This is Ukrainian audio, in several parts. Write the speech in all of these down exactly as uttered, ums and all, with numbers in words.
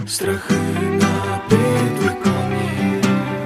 Страхи на підвіконні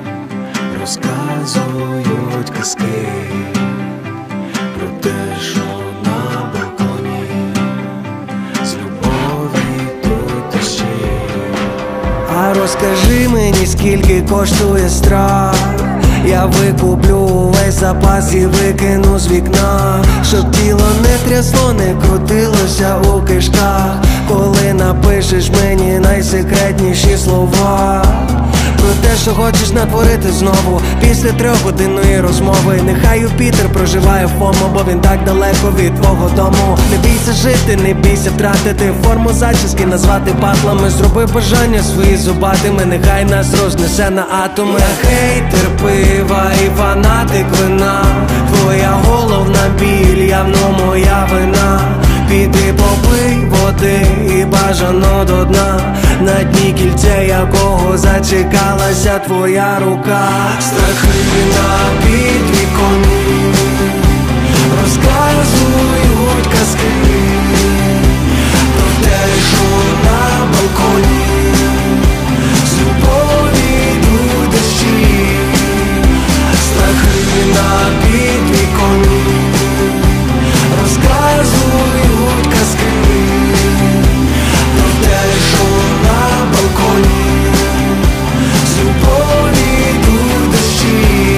розказують казки про те, що на балконі з любові тут дощі. А розкажи мені, скільки коштує страх. Я викуплю весь запас і викину з вікна, щоб тіло не трясло, не крутилося у кишках. Коли напишеш мені найсекретніші слова про те, що хочеш натворити знову після трьохгодинної розмови. Нехай Юпітер проживає фому, бо він так далеко від твого дому. Не бійся жити, не бійся втратити форму зачіски, назвати патлами. Зроби бажання свої зубатими, нехай нас рознесе на атоми. Я хейтер пива і фанатик вина, твоя головна біль, явно моя вина. Піди попий води і бажано до дна, на дні кільце якого зачекалася твоя рука. Страхи на підвіконні розказують казки про те, що на балконі з любові йдуть дощі. Страхи на підвіконні розказують казки про те, що на балконі з любові йдуть дощі.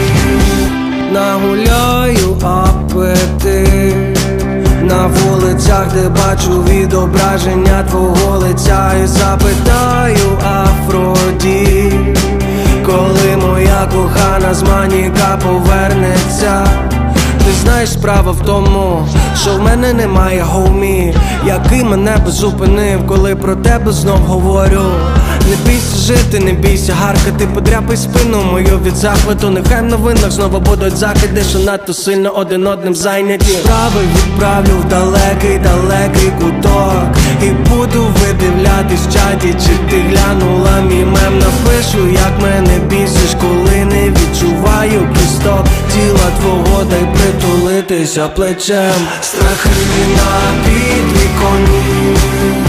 Нагуляю апетит на вулицях, де бачу відображення твого лиця, і запитаю Афродіт, коли моя кохана з маніка повернеться. Ти знаєш, справа в тому, що в мене немає хоумі, який мене би зупинив, коли про тебе знов говорю. Не бійся жити, не бійся гаркати, подряпай спину мою від захвату. Нехай в новинах знову будуть закиди, що надто сильно один одним зайняті. Справи відправлю в далекий, далекий куток, і буду видивлятись в чаті, чи ти глянула мій мем. Напишу, як мене бісиш, коли не відчуваю кісток тіла твого, дай притулитися плечем. Страхи на підвіконні